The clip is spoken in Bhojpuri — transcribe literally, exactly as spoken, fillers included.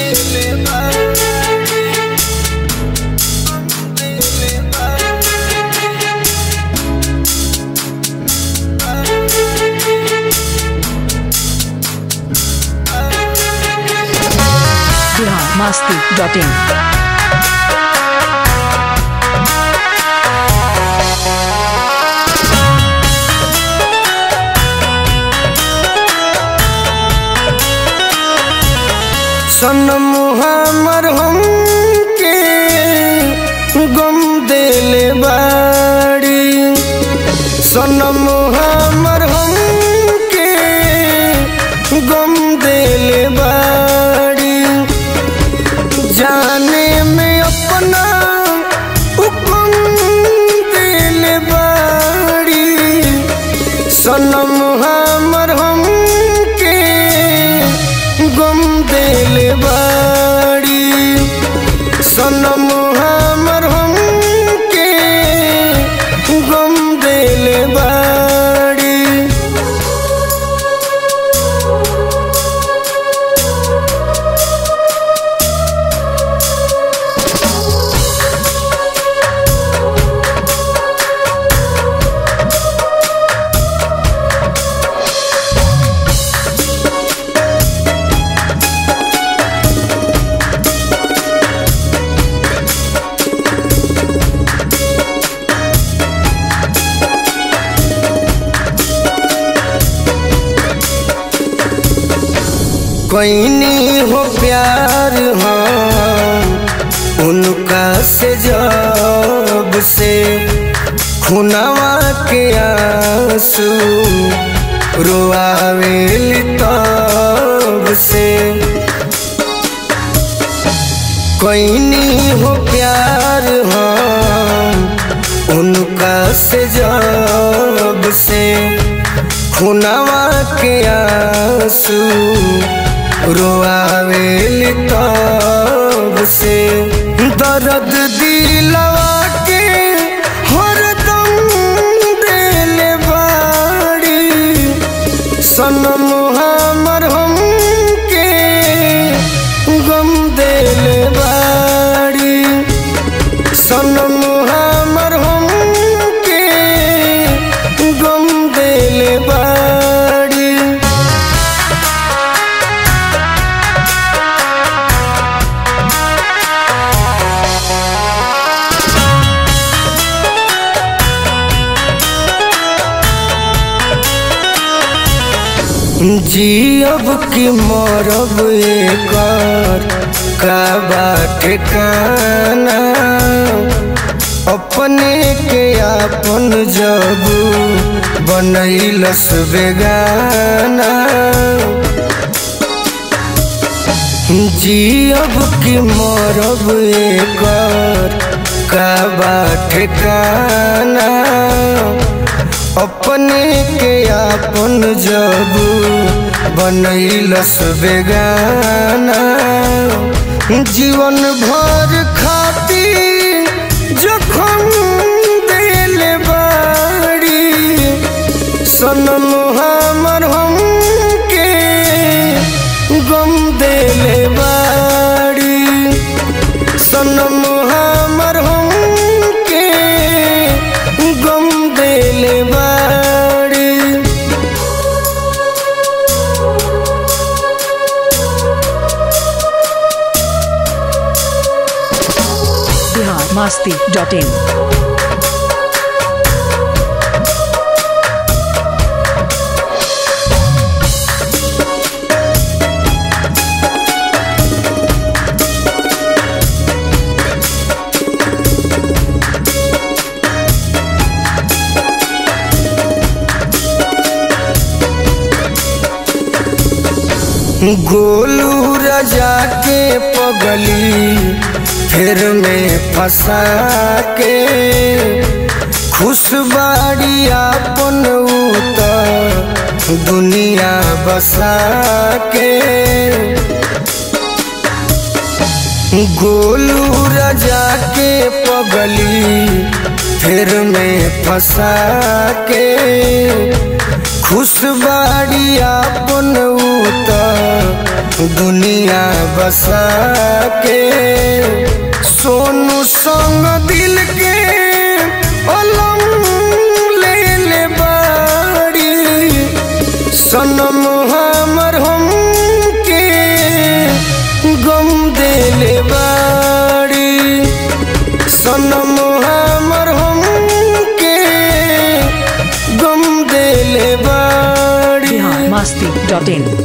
masti dot in. सनम हमर हमके गम देले बाड़ी, सनम हमर हमके गम देले बाड़ी, जाने में अपना हुक्म देले बाड़ी, सनम हमर हमके गम देले बाड़ी, सनम हमर हमके गम देले बाड़ी। कोई हो प्यार हम उनका से जब से खुनावा के आंसू रोआवेली तब से, कोई हो प्यार हम उनका से जब से खुनावा के आंसू रोआवेली तब से, दर्द दिलवा के हरदम देले बाड़ी, सनम हमर हमके गम देले बाड़ी, सनम हमर हमके गम देले बाड़ी। जियब की मरब एकर का बाटे काना, अपने के आपन जब बनैलस बेगाना, जियब की मरब एकर का बाटे काना, अपने के आपन जब बनैलस बेगाना, जीवन भर खाती जखम देले बाड़ी, सनम हमर हमके गम देले बाड़ी, सनम हमर हमके गम देले बाड़ी। masti dot in. गोलू राजा के पगली फिर में फंसा के, खुशबाड़ी आपन उतर दुनिया बसा के, गोलू राजा के पगली फिर में फंसा के, खुशबाड़ी आपन उतर दुनिया बसा के सोनू संग दिल के अलम ले ले बाड़ी सनम हमर हम के गम दे ले बाड़ी सनम हमर हम के गम दे ले बाड़ी बिहार मस्ती डॉट इन।